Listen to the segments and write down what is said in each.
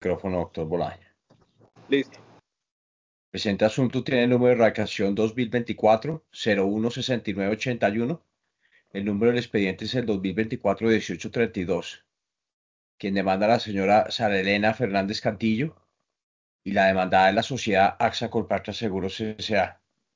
Micrófono, doctor Bolaño. Listo. Presente asunto tiene el número de radicación 2024-016981. El número del expediente es el 2024-1832. Quien demanda a la señora Sara Elena Fernández Cantillo y la demandada es la sociedad AXA Colpatria Seguros S.A.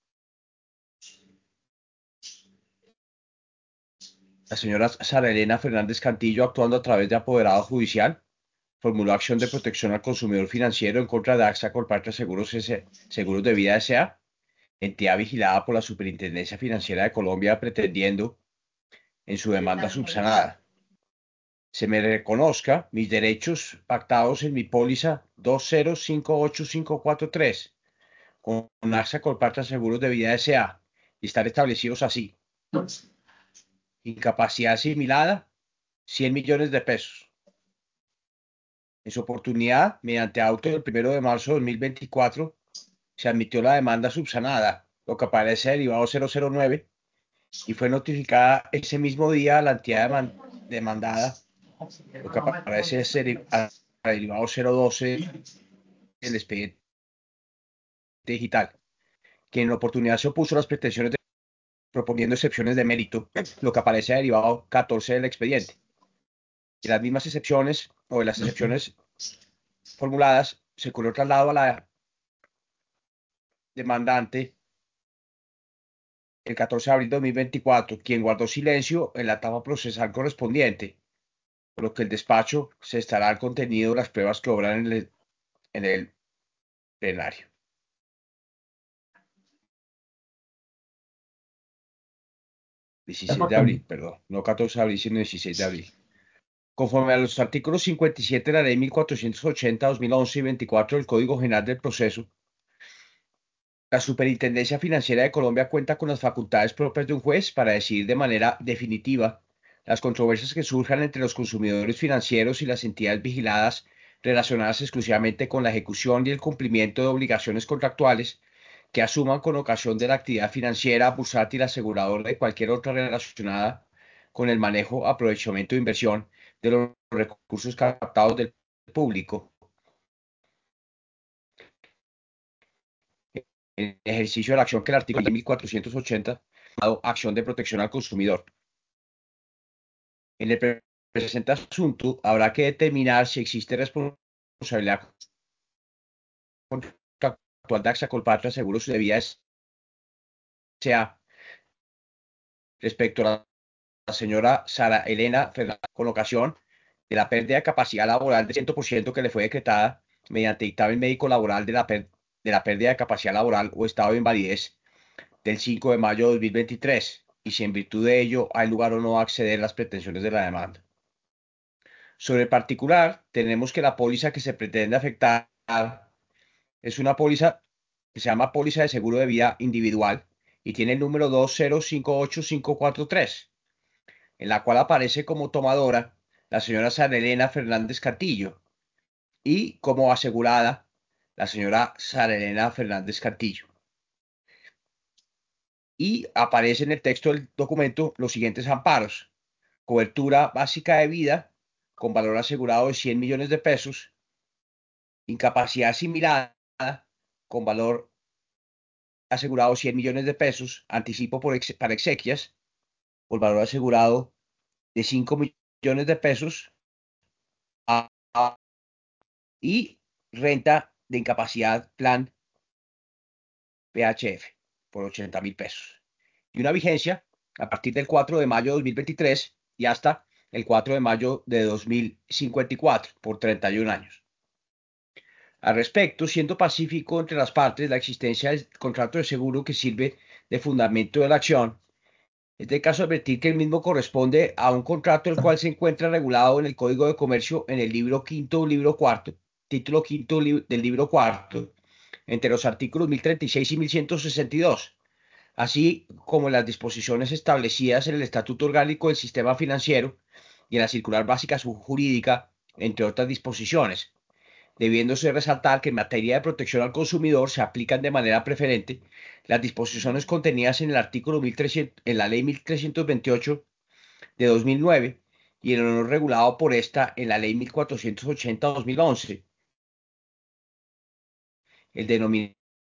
La señora Sara Elena Fernández Cantillo, actuando a través de apoderado judicial, formuló acción de protección al consumidor financiero en contra de AXA Colpatria Seguros de Vida S.A., entidad vigilada por la Superintendencia Financiera de Colombia, pretendiendo, en su demanda subsanada, se me reconozca mis derechos pactados en mi póliza 2058543 con AXA Colpatria Seguros de Vida S.A. y estar establecidos así: incapacidad asimilada, 100 millones de pesos. En su oportunidad, mediante auto del 1 de marzo de 2024, se admitió la demanda subsanada, lo que aparece derivado 009, y fue notificada ese mismo día a la entidad demandada, lo que aparece derivado 012 del expediente digital, que en la oportunidad se opuso a las pretensiones proponiendo excepciones de mérito, lo que aparece derivado 14 del expediente. Y las mismas excepciones, o de las excepciones formuladas, se ocurrió traslado a la demandante el 14 de abril de 2024, quien guardó silencio en la etapa procesal correspondiente, por lo que el despacho se estará al contenido de las pruebas que obran en el plenario. 16 de abril, perdón, no 14 de abril, sino 16 de abril. Conforme a los artículos 57 de la Ley 1480/2011 y 24 del Código General del Proceso, la Superintendencia Financiera de Colombia cuenta con las facultades propias de un juez para decidir de manera definitiva las controversias que surjan entre los consumidores financieros y las entidades vigiladas relacionadas exclusivamente con la ejecución y el cumplimiento de obligaciones contractuales que asuman con ocasión de la actividad financiera, bursátil, aseguradora y cualquier otra relacionada con el manejo, aprovechamiento e inversión de los recursos captados del público en ejercicio de la acción que el artículo 1480 llamado acción de protección al consumidor. En el presente asunto habrá que determinar si existe responsabilidad contractual de AXA Colpatria Seguros de Vida S.A. respecto a la señora Sara Elena Fernández, con ocasión de la pérdida de capacidad laboral de 100% que le fue decretada mediante dictamen médico laboral de la pérdida de capacidad laboral o estado de invalidez del 5 de mayo de 2023, y si en virtud de ello hay lugar o no a acceder a las pretensiones de la demanda. Sobre el particular, tenemos que la póliza que se pretende afectar es una póliza que se llama póliza de seguro de vida individual y tiene el número 2058543, en la cual aparece como tomadora la señora Sara Elena Fernández Cantillo y como asegurada la señora Sara Elena Fernández Cantillo. Y aparece en el texto del documento los siguientes amparos: cobertura básica de vida con valor asegurado de 100 millones de pesos, incapacidad asimilada con valor asegurado 100 millones de pesos, anticipo para exequias por valor asegurado de 5 millones de pesos y renta de incapacidad plan PHF por 80.000 pesos. Y una vigencia a partir del 4 de mayo de 2023 y hasta el 4 de mayo de 2054 por 31 años. Al respecto, siendo pacífico entre las partes la existencia del contrato de seguro que sirve de fundamento de la acción, es de caso advertir que el mismo corresponde a un contrato el cual se encuentra regulado en el Código de Comercio en el libro quinto, libro cuarto, título quinto del libro cuarto, entre los artículos 1036 y 1162, así como en las disposiciones establecidas en el Estatuto Orgánico del Sistema Financiero y en la Circular Básica Jurídica, entre otras disposiciones, debiéndose resaltar que en materia de protección al consumidor se aplican de manera preferente las disposiciones contenidas en el artículo 1300, en la Ley 1328 de 2009 y en lo no regulado por esta en la Ley 1480/2011, el denominado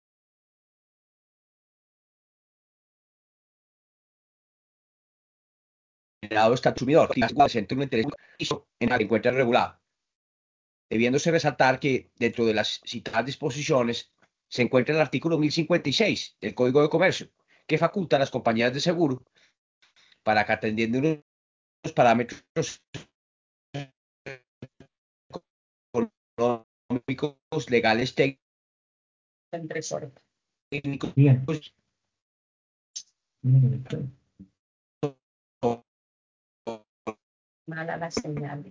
estatuto consumidor, presenta un interés en el que encuentra regulado, debiéndose resaltar que dentro de las citadas disposiciones se encuentra el artículo 1056 del Código de Comercio, que faculta a las compañías de seguro para que atendiendo unos parámetros económicos, legales, técnicos, Bien. Mala la señal.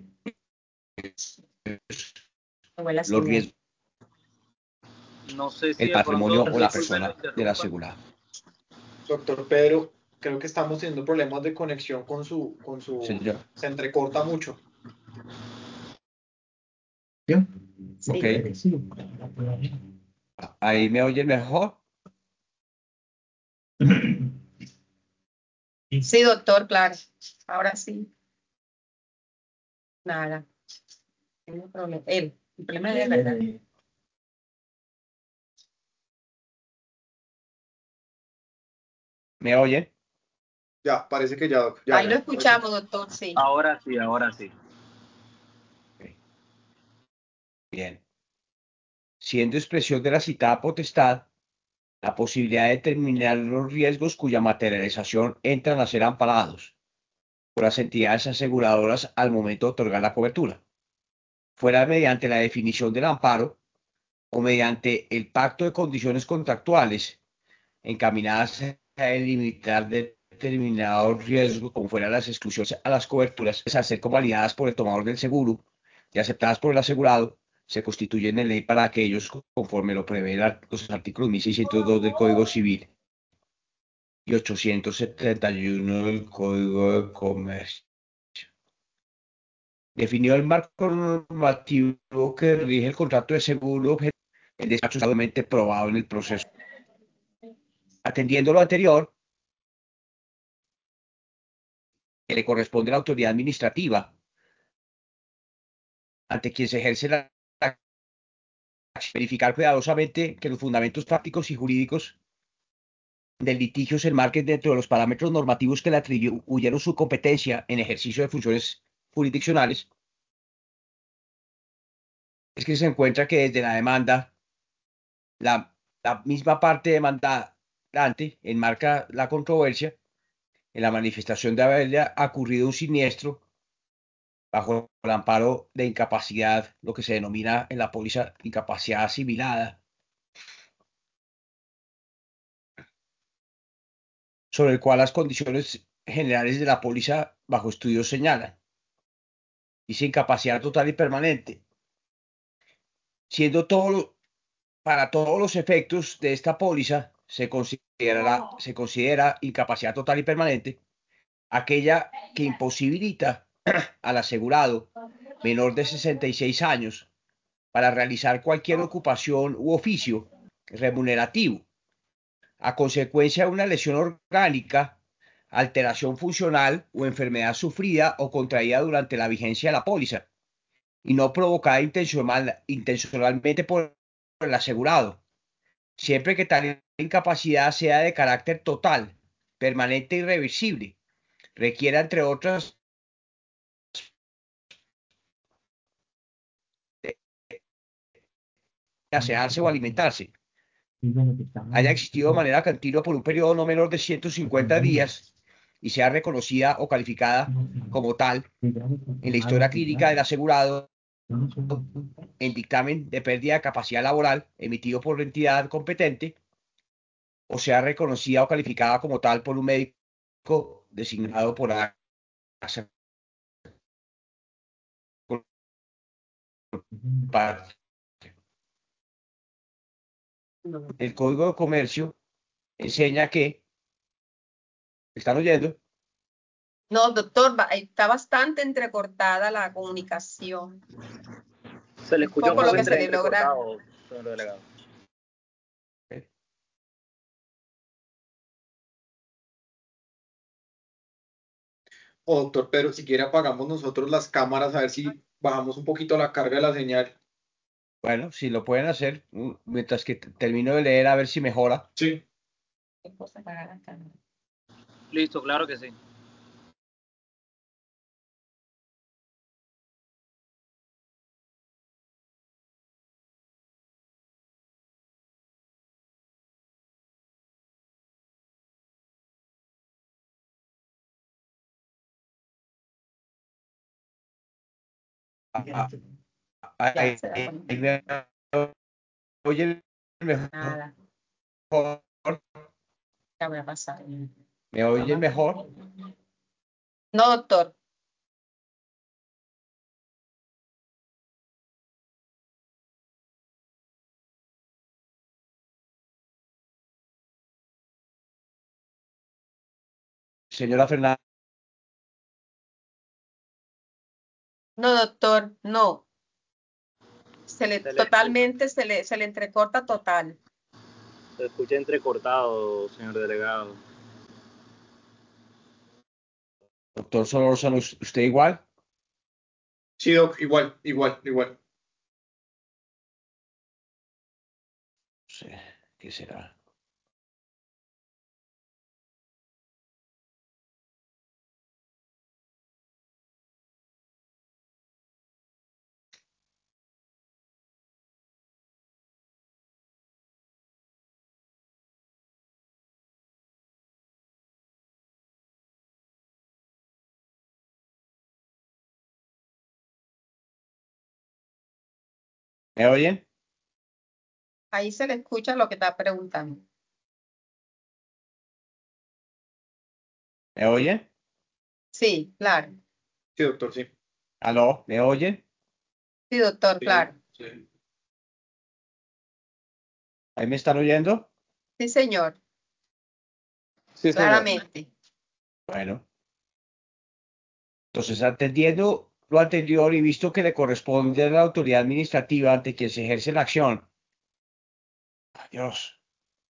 Buena los señal. riesgos, No sé si el de patrimonio pronto, o la disculpe, lo persona del interrumpa. asegurado. Doctor Pedro, creo que estamos teniendo problemas de conexión Señor. se entrecorta mucho. Sí. Ok. Ahí me oyen mejor. Sí, doctor, claro. Ahora sí. Nada. Tengo problema. El problema es verdad. ¿Me oyen? Ya, parece que ya, ya. Ahí lo escuchamos, doctor, sí. Ahora sí, ahora sí. Okay. Bien. Siendo expresión de la citada potestad, la posibilidad de determinar los riesgos cuya materialización entran a ser amparados por las entidades aseguradoras al momento de otorgar la cobertura, fuera mediante la definición del amparo o mediante el pacto de condiciones contractuales encaminadas a delimitar determinados riesgos, como fueran las exclusiones a las coberturas, a ser convalidadas por el tomador del seguro y aceptadas por el asegurado, se constituyen en ley para aquellos conforme lo prevé los artículos 1602 del Código Civil y 871 del Código de Comercio. Definió el marco normativo que rige el contrato de seguro, el despacho solamente probado en el proceso. Atendiendo lo anterior, que le corresponde a la autoridad administrativa, ante quien se ejerce la verificar cuidadosamente que los fundamentos prácticos y jurídicos del litigio se enmarquen dentro de los parámetros normativos que le atribuyeron su competencia en ejercicio de funciones jurisdiccionales. Es que se encuentra que desde la demanda, la misma parte demandante enmarca la controversia en la manifestación de haberle ocurrido un siniestro bajo el amparo de incapacidad, lo que se denomina en la póliza incapacidad asimilada, sobre el cual las condiciones generales de la póliza bajo estudio señalan. Dice incapacidad total y permanente, siendo para todos los efectos de esta póliza se considera incapacidad total y permanente aquella que imposibilita al asegurado menor de 66 años para realizar cualquier ocupación u oficio remunerativo a consecuencia de una lesión orgánica, alteración funcional o enfermedad sufrida o contraída durante la vigencia de la póliza y no provocada intencionalmente por el asegurado, siempre que tal incapacidad sea de carácter total, permanente e irreversible, requiera, entre otras, asearse o alimentarse, haya existido de manera continua por un periodo no menor de 150 días y sea reconocida o calificada como tal en la historia clínica del asegurado en dictamen de pérdida de capacidad laboral emitido por la entidad competente o sea reconocida o calificada como tal por un médico designado por la El Código de Comercio enseña que, ¿están oyendo? No, doctor, está bastante entrecortada la comunicación. Se le Es escucha un poco lo poco que se le logra. entrecortado, señor delegado. O doctor Pedro, si quiere apagamos nosotros las cámaras a ver si bajamos un poquito la carga de la señal. Bueno, si lo pueden hacer, mientras que termino de leer a ver si mejora. Sí. ¿Qué cosa apagar la cámara? Listo, claro que sí. Ah, Ya ahí se da cuenta. me oyen mejor, Nada, ya voy a pasar. me oyen mejor. No, doctor. Señora Fernández, No, doctor, no. Se Se le entrecorta total. escucha entrecortado, señor delegado. doctor Solórzano, ¿usted igual? Sí, Doc, igual. No sé, ¿qué será? ¿Me oyen? Ahí se le escucha lo que está preguntando. ¿Me oyen? Sí, claro. Sí, doctor, sí. ¿Aló? ¿Me oyen? Sí, doctor, Sí, claro. sí. ¿Ahí me están oyendo? Sí, señor, Sí, señor. claramente. Bueno, entonces atendiendo lo anterior y visto que le corresponde a la autoridad administrativa ante quien se ejerce la acción. Adiós.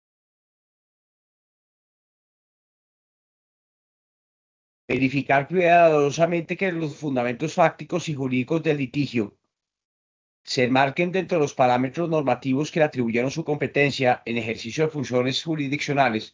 Verificar cuidadosamente que los fundamentos fácticos y jurídicos del litigio se enmarquen dentro de los parámetros normativos que le atribuyeron su competencia en ejercicio de funciones jurisdiccionales.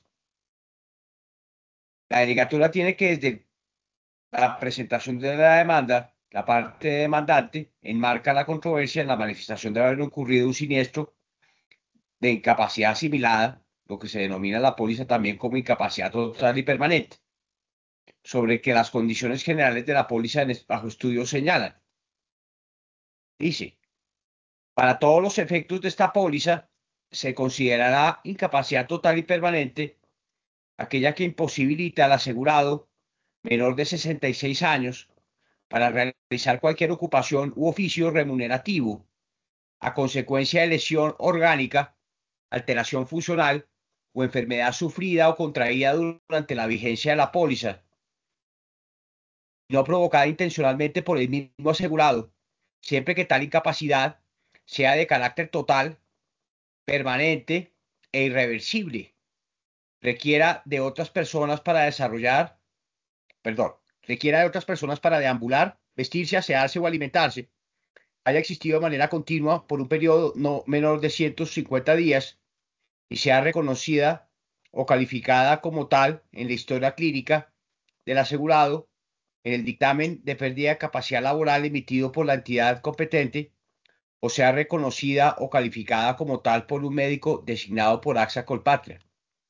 La delegatura tiene que, desde la presentación de la demanda, la parte demandante enmarca la controversia en la manifestación de haber ocurrido un siniestro de incapacidad asimilada, lo que se denomina la póliza también como incapacidad total y permanente, sobre que las condiciones generales de la póliza bajo estudio señalan. Dice, para todos los efectos de esta póliza, se considerará incapacidad total y permanente aquella que imposibilita al asegurado menor de 66 años para realizar cualquier ocupación u oficio remunerativo a consecuencia de lesión orgánica, alteración funcional o enfermedad sufrida o contraída durante la vigencia de la póliza, no provocada intencionalmente por el mismo asegurado, siempre que tal incapacidad sea de carácter total, permanente e irreversible, requiera de otras personas para desarrollar, perdón, requiera de otras personas para deambular, vestirse, asearse o alimentarse, haya existido de manera continua por un periodo no menor de 150 días y sea reconocida o calificada como tal en la historia clínica del asegurado, en el dictamen de pérdida de capacidad laboral emitido por la entidad competente, o sea reconocida o calificada como tal por un médico designado por AXA Colpatria.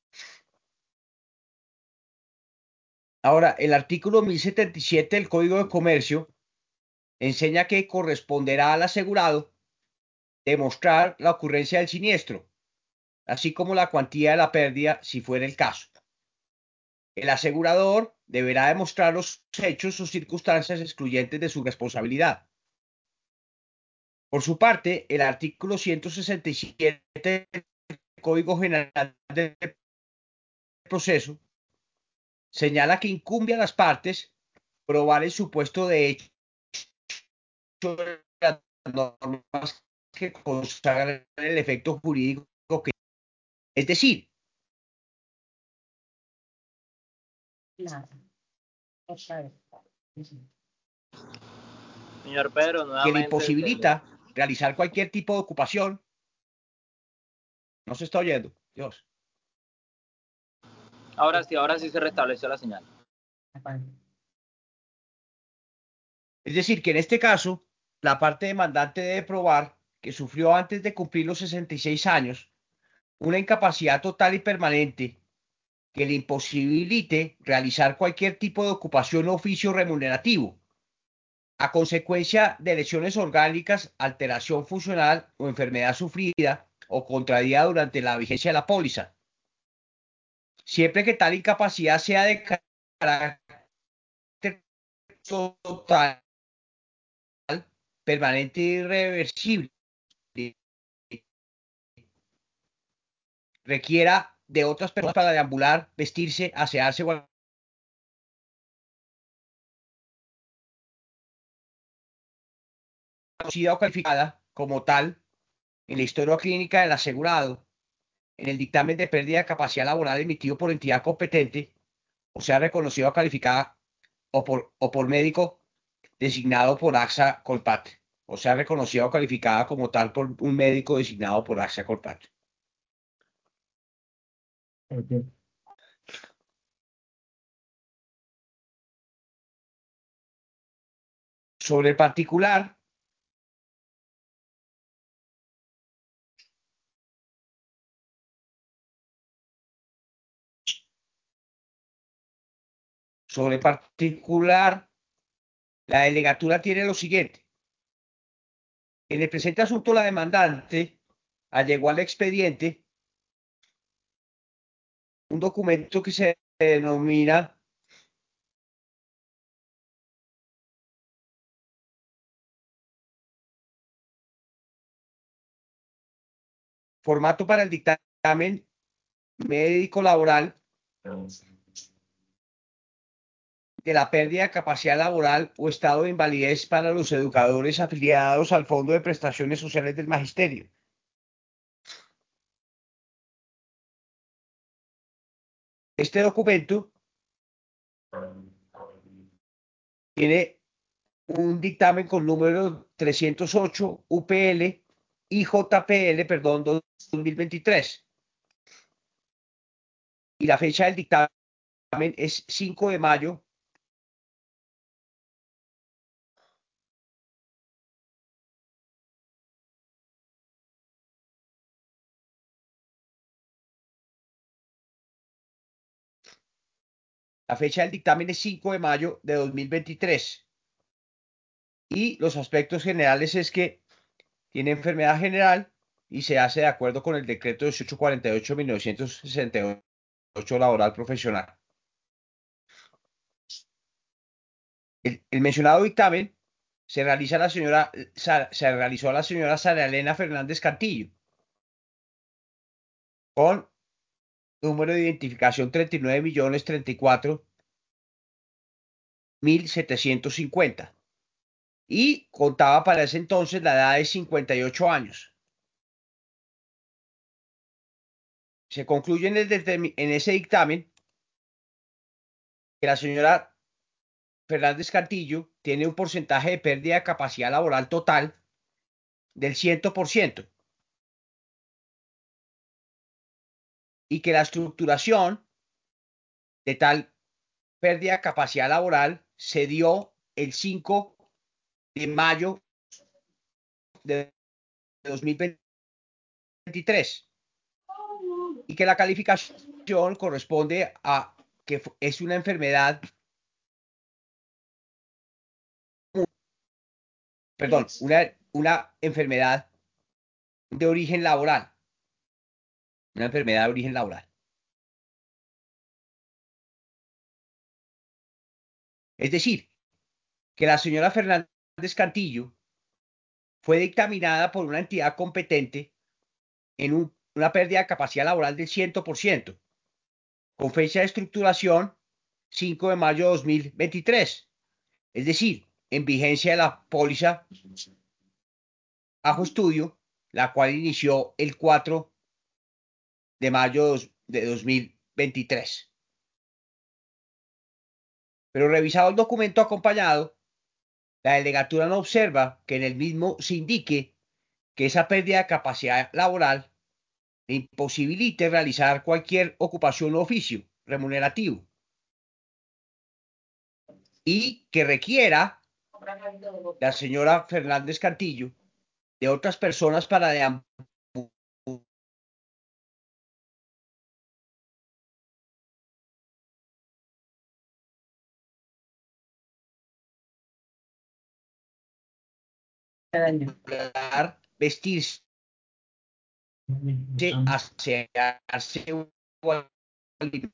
Ahora, el artículo 1077 del Código de Comercio enseña que corresponderá al asegurado demostrar la ocurrencia del siniestro, así como la cuantía de la pérdida si fuera el caso. El asegurador deberá demostrar los hechos o circunstancias excluyentes de su responsabilidad. Por su parte, el artículo 167 del Código General del Proceso señala que incumbe a las partes probar el supuesto de hecho de las normas que consagran el efecto jurídico que, es decir, Nada. Otra vez. Señor Pedro, que le nuevamente imposibilita realizar cualquier tipo de ocupación. No se está oyendo, Dios. Ahora sí se restableció la señal. Es decir, que en este caso, la parte demandante debe probar que sufrió antes de cumplir los 66 años una incapacidad total y permanente que le imposibilite realizar cualquier tipo de ocupación o oficio remunerativo a consecuencia de lesiones orgánicas, alteración funcional o enfermedad sufrida o contraída durante la vigencia de la póliza, siempre que tal incapacidad sea de carácter total, permanente e irreversible, requiera de otras personas para deambular, vestirse, asearse o conocida o calificada como tal en la historia clínica del asegurado, en el dictamen de pérdida de capacidad laboral emitido por entidad competente, o sea, reconocida o calificada, o por médico designado por AXA Colpatria, o sea, reconocida o calificada como tal por un médico designado por AXA Colpatria. Sobre el particular, la delegatura tiene lo siguiente. En el presente asunto, la demandante allegó al expediente un documento que se denomina formato para el dictamen médico laboral de la pérdida de capacidad laboral o estado de invalidez para los educadores afiliados al Fondo de Prestaciones Sociales del Magisterio. Este documento tiene un dictamen con número 308 UPL IJPL, perdón, 2023. Y la fecha del dictamen es 5 de mayo La fecha del dictamen es 5 de mayo de 2023. Y los aspectos generales es que tiene enfermedad general y se hace de acuerdo con el decreto 1848-1968 laboral profesional. El mencionado dictamen se realizó a la señora Sara Elena Fernández Cantillo con número de identificación 39.034.750 y contaba para ese entonces la edad de 58 años. Se concluye en ese dictamen que la señora Fernández Cantillo tiene un porcentaje de pérdida de capacidad laboral total del 100% y que la estructuración de tal pérdida de capacidad laboral se dio el 5 de mayo de 2023 y que la calificación corresponde a que es una enfermedad, perdón, una enfermedad de origen laboral, una enfermedad de origen laboral. Es decir, que la señora Fernández Cantillo fue dictaminada por una entidad competente en una pérdida de capacidad laboral del 100%, con fecha de estructuración 5 de mayo de 2023, es decir, en vigencia de la póliza bajo estudio, la cual inició el 4 de mayo de 2023. Pero revisado el documento acompañado, la delegatura no observa que en el mismo se indique que esa pérdida de capacidad laboral le imposibilite realizar cualquier ocupación o oficio remunerativo y que requiera la señora Fernández Cantillo de otras personas para deambular vestirse, asearse o alimentarse.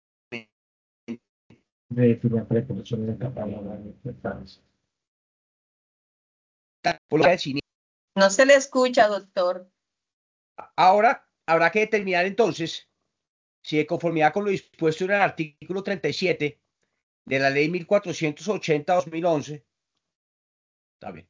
Por lo que el No se le escucha, doctor. Ahora habrá que determinar entonces si de conformidad con lo dispuesto en el artículo 37 de la ley 1480/2011, está bien.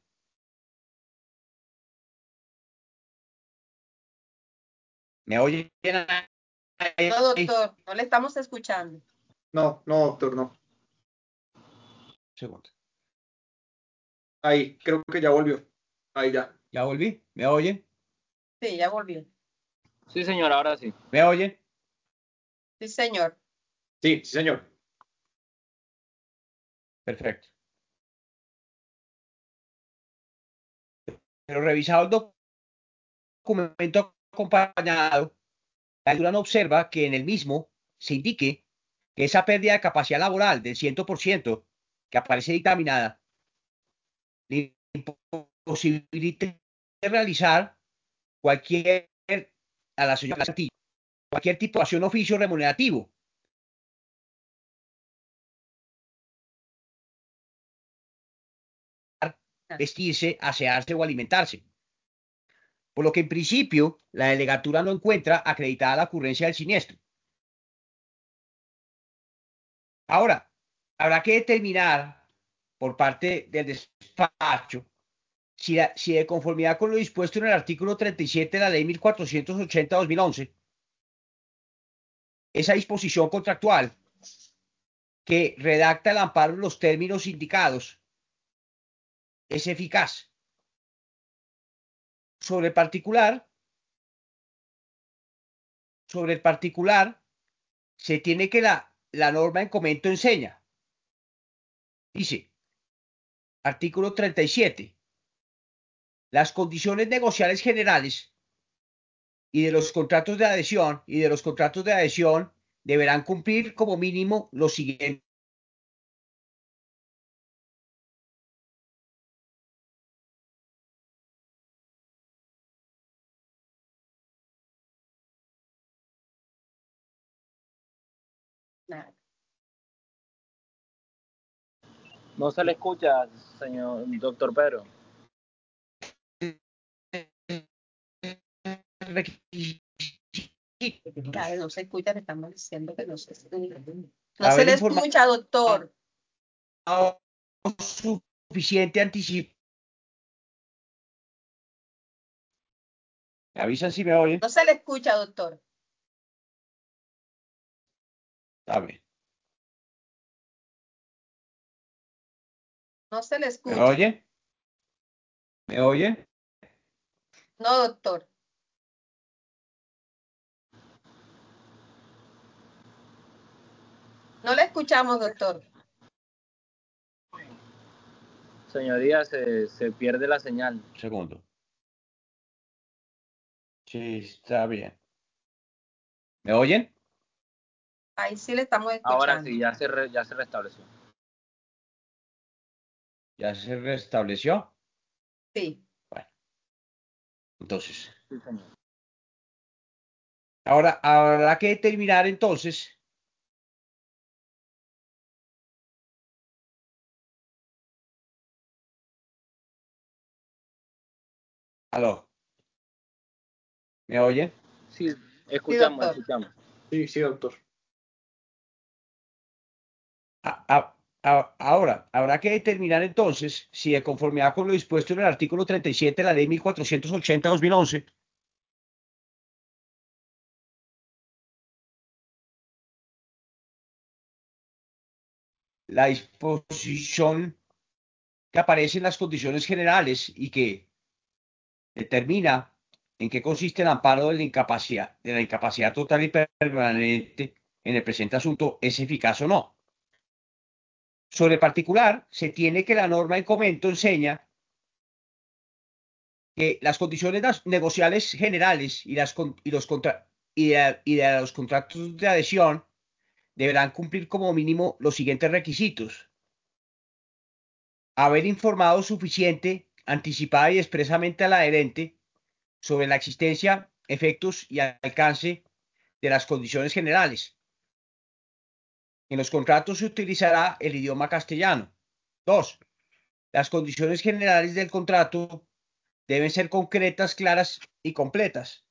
¿Me oyen? No, doctor, no le estamos escuchando. No, no, doctor, no. Segundo. Ahí, creo que ya volvió. Ahí ya. ¿Ya volví? ¿Me oyen? Sí, ya volvió. Sí, señor, ahora sí. ¿Me oyen? Sí, señor. Sí, sí, señor. Perfecto. Pero revisado el documento acompañado, la Durán observa que en el mismo se indique que esa pérdida de capacidad laboral del 100% que aparece dictaminada le imposibilite realizar cualquier, a la señora Castillo, cualquier tipo de acción, oficio remunerativo. Vestirse, asearse o alimentarse. Por lo que en principio la delegatura no encuentra acreditada la ocurrencia del siniestro. Ahora, habrá que determinar por parte del despacho si de conformidad con lo dispuesto en el artículo 37 de la ley 1480/2011, esa disposición contractual que redacta el amparo en los términos indicados es eficaz. Sobre el particular, se tiene que la norma en comento enseña. Dice, artículo 37. Las condiciones negociales generales y de los contratos de adhesión deberán cumplir como mínimo los siguientes. Nada. No se le escucha, señor doctor Pedro. Claro, no se escucha, le estamos diciendo que no se escucha. No se Haber le informado escucha, doctor. suficiente anticipo. ¿Me avisan si me oyen? No se le escucha, doctor. Está bien. No se le ¿Me escucha. oyen? ¿Me oyen? No, doctor. No le escuchamos, doctor. Señoría, se pierde la señal. Un segundo. Sí, está bien. ¿Me oyen? Ahí sí le estamos Ahora escuchando. sí, ya se restableció. ¿Ya se restableció? Sí. Bueno, entonces. Sí, señor. Ahora habrá que determinar entonces aló, ¿me oyen? Sí, Sí, escuchamos, doctor. escuchamos. Sí, sí, doctor. Ahora habrá que determinar entonces si de conformidad con lo dispuesto en el artículo 37 de la ley 1480/2011, la disposición que aparece en las condiciones generales y que determina en qué consiste el amparo de la incapacidad total y permanente en el presente asunto es eficaz o no. Sobre el particular, se tiene que la norma en comento enseña que las condiciones negociales generales y de los contratos de adhesión deberán cumplir como mínimo los siguientes requisitos: haber informado suficiente, anticipada y expresamente al adherente sobre la existencia, efectos y alcance de las condiciones generales. En los contratos se utilizará el idioma castellano. 2. Las condiciones generales del contrato deben ser concretas, claras y completas.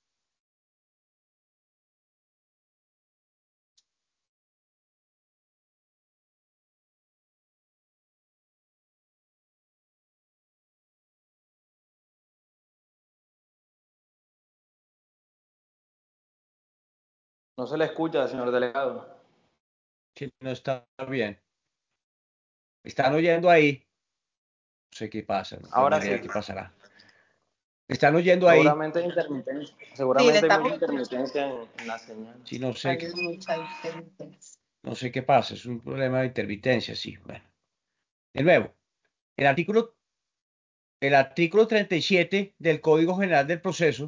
No se le escucha, señor delegado. Si no está bien. ¿Están oyendo ahí? No sé qué pasa, no tengo Ahora idea sí. de qué pasará. ¿Están oyendo ahí? Seguramente hay intermitencia. Sí, le Seguramente hay estamos mucha intermitencia en la señal. Sí, no sé, hay mucha intermitencia. no sé qué pasa. Es un problema de intermitencia, sí. Bueno. De nuevo, el artículo 37 del Código General del Proceso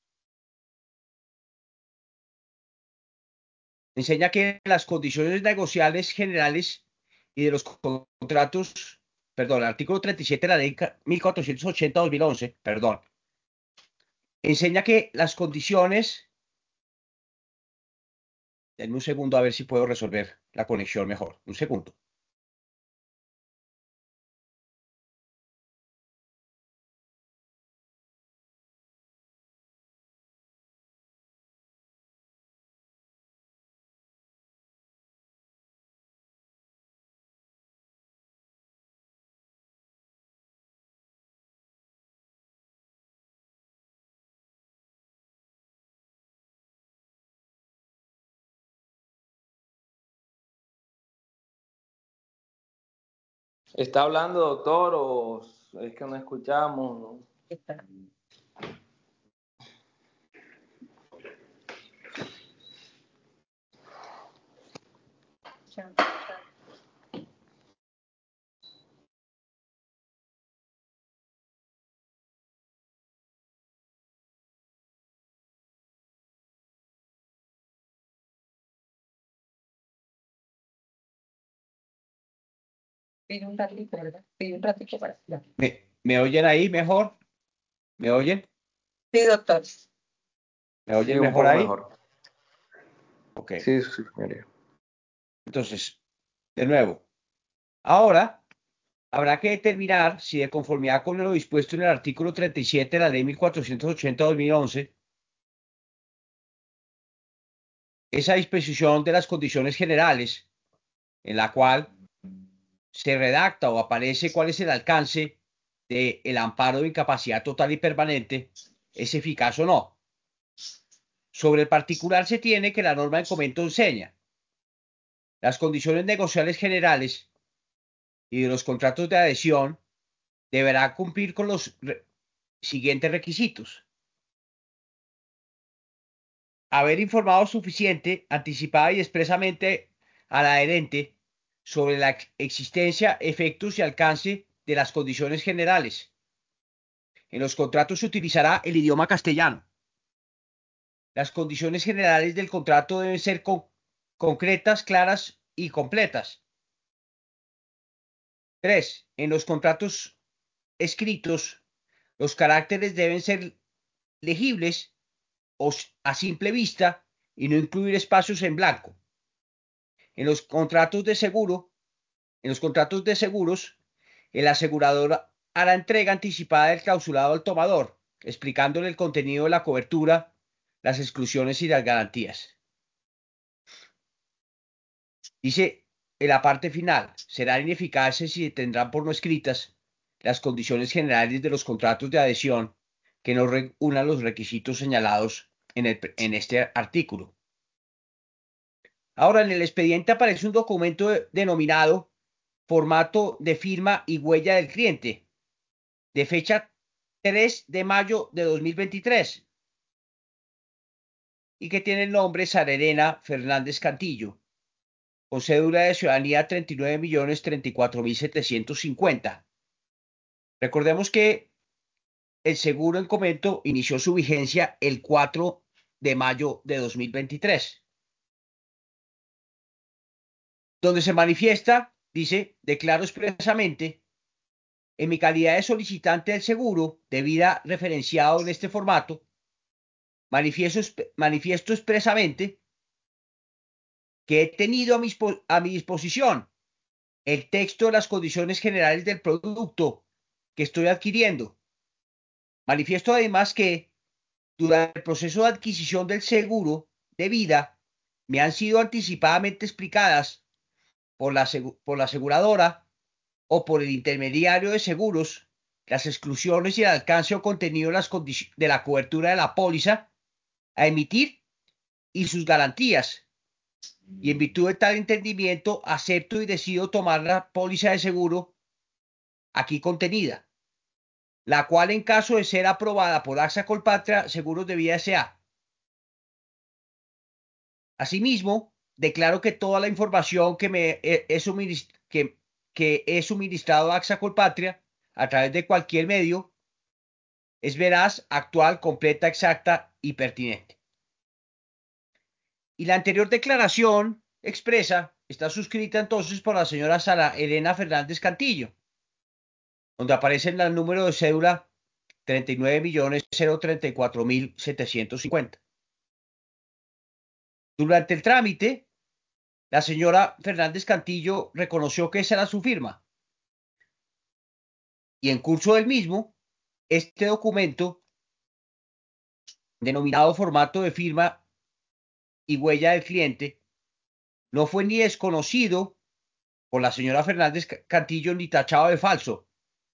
enseña que las condiciones negociales generales y de los contratos, perdón, el artículo 37 de la ley 1480-2011, perdón, enseña que las condiciones, denme un segundo a ver si puedo resolver la conexión mejor, un segundo. ¿Está hablando, doctor, o es que no escuchamos? ¿No? Está. Ya. Pide un ratito, ¿verdad? Pide un ratito para. Ya. ¿Me oyen ahí mejor? ¿Me oyen? Sí, doctor. ¿Me Sí, oyen un mejor poco ahí? mejor. Ok. Sí, sí, señoría. Entonces, de nuevo, ahora habrá que determinar si, de conformidad con lo dispuesto en el artículo 37 de la ley 1480-2011, esa disposición de las condiciones generales en la cual se redacta o aparece cuál es el alcance del amparo de incapacidad total y permanente, es eficaz o no. Sobre el particular se tiene que la norma en comento enseña las condiciones negociales generales y de los contratos de adhesión deberá cumplir con los siguientes requisitos: haber informado suficiente, anticipada y expresamente al adherente sobre la existencia, efectos y alcance de las condiciones generales. En los contratos se utilizará el idioma castellano. Las condiciones generales del contrato deben ser concretas, claras y completas. 3. En los contratos escritos, los caracteres deben ser legibles o a simple vista y no incluir espacios en blanco. En los contratos de seguro, en los contratos de seguros, el asegurador hará entrega anticipada del clausulado al tomador, explicándole el contenido de la cobertura, las exclusiones y las garantías. Dice en la parte final: serán ineficaces si tendrán por no escritas las condiciones generales de los contratos de adhesión que no reúnan los requisitos señalados en este artículo. Ahora, en el expediente aparece un documento denominado formato de firma y huella del cliente, de fecha 3 de mayo de 2023 y que tiene el nombre Sara Elena Fernández Cantillo, con cédula de ciudadanía 39.034.750. Recordemos que el seguro en comento inició su vigencia el 4 de mayo de 2023, donde se manifiesta, dice, declaro expresamente, en mi calidad de solicitante del seguro de vida referenciado en este formato, manifiesto expresamente que he tenido a mi disposición el texto de las condiciones generales del producto que estoy adquiriendo. Manifiesto además que durante el proceso de adquisición del seguro de vida me han sido anticipadamente explicadas por la aseguradora o por el intermediario de seguros las exclusiones y el alcance o contenido de la cobertura de la póliza a emitir y sus garantías. Y en virtud de tal entendimiento, acepto y decido tomar la póliza de seguro aquí contenida, la cual en caso de ser aprobada por AXA Colpatria Seguros de Vida S.A. Asimismo, declaro que toda la información que he suministrado a AXA Colpatria a través de cualquier medio es veraz, actual, completa, exacta y pertinente. Y la anterior declaración expresa está suscrita entonces por la señora Sara Elena Fernández Cantillo, donde aparece el número de cédula 39.034.750. Durante el trámite, la señora Fernández Cantillo reconoció que esa era su firma. Y en curso del mismo, este documento, denominado formato de firma y huella del cliente, no fue ni desconocido por la señora Fernández Cantillo ni tachado de falso.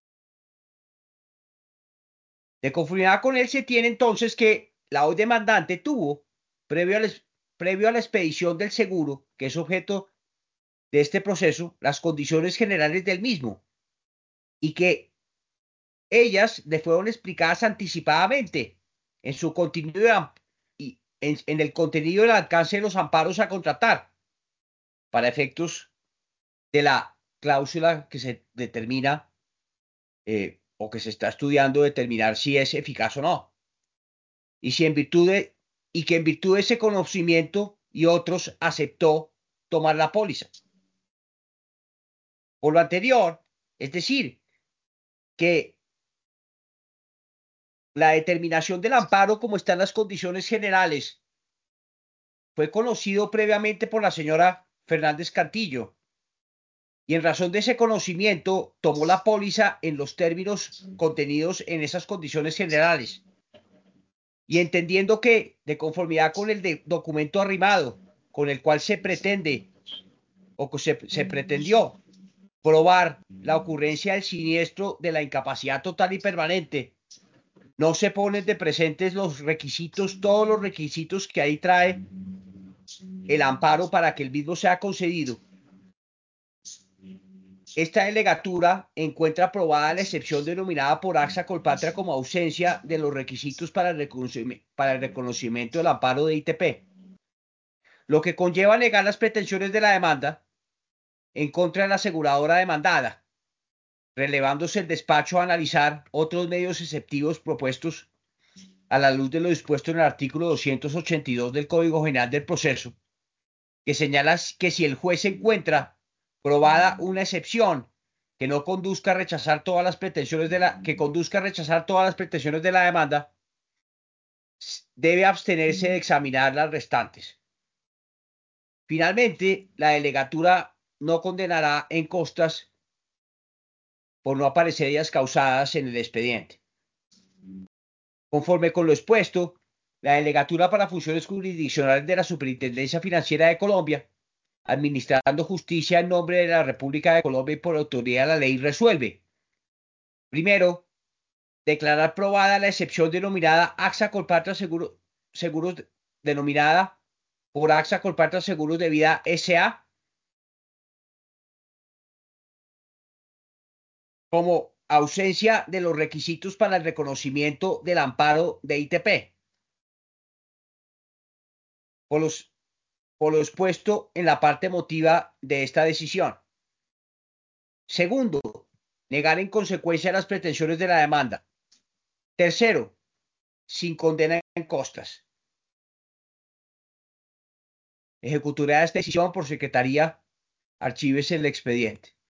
De conformidad con él se tiene entonces que la hoy demandante tuvo, previo a la expedición del seguro, que es objeto de este proceso, las condiciones generales del mismo, y que ellas le fueron explicadas anticipadamente en su contenido y en el contenido del alcance de los amparos a contratar para efectos de la cláusula que se determina o que se está estudiando determinar si es eficaz o no. Y si y que en virtud de ese conocimiento y otros aceptó tomar la póliza. Por lo anterior, es decir, que la determinación del amparo como está en las condiciones generales fue conocido previamente por la señora Fernández Cantillo y en razón de ese conocimiento tomó la póliza en los términos contenidos en esas condiciones generales y entendiendo que de conformidad con el documento arrimado con el cual se pretende o que se pretendió probar la ocurrencia del siniestro de la incapacidad total y permanente, no se ponen de presentes los requisitos, todos los requisitos que ahí trae el amparo para que el mismo sea concedido. Esta delegatura encuentra aprobada la excepción denominada por AXA Colpatria como ausencia de los requisitos para el reconocimiento del amparo de ITP, lo que conlleva negar las pretensiones de la demanda en contra de la aseguradora demandada, relevándose el despacho a analizar otros medios exceptivos propuestos a la luz de lo dispuesto en el artículo 282 del Código General del Proceso, que señala que si el juez encuentra probada una excepción que no conduzca a rechazar todas las pretensiones de la demanda, debe abstenerse de examinar las restantes. Finalmente, la delegatura no condenará en costas por no aparecer ellas causadas en el expediente. Conforme con lo expuesto, la delegatura para funciones jurisdiccionales de la Superintendencia Financiera de Colombia, administrando justicia en nombre de la República de Colombia y por autoridad de la ley, resuelve: primero, declarar probada la excepción denominada AXA Colpatria Seguros denominada por AXA Colpatria Seguros de Vida S.A. como ausencia de los requisitos para el reconocimiento del amparo de ITP. Por lo expuesto en la parte emotiva de esta decisión. Segundo, negar en consecuencia las pretensiones de la demanda. Tercero, sin condena en costas. Ejecutará esta decisión por secretaría. Archívese el expediente.